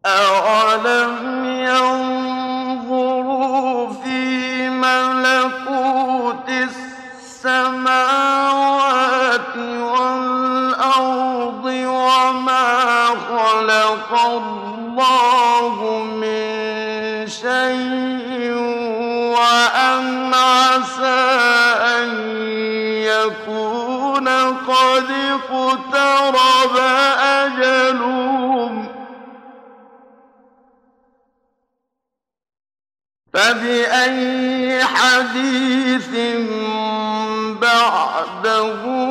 أَوَلَمْ يَنظُرُوا فِي مَلَكُوتِ السَّمَاوَاتِ وَالْأَرْضِ وَمَا خَلَقَ اللَّهُ مِن شَيْءٍ وَأَنْ عَسَىٰ أَن يَكُونَ قَدِ اقْتَرَبَ أَجَلُهُمْ ۖ فَبِأَيِّ حَدِيثٍ بَعْدَهُ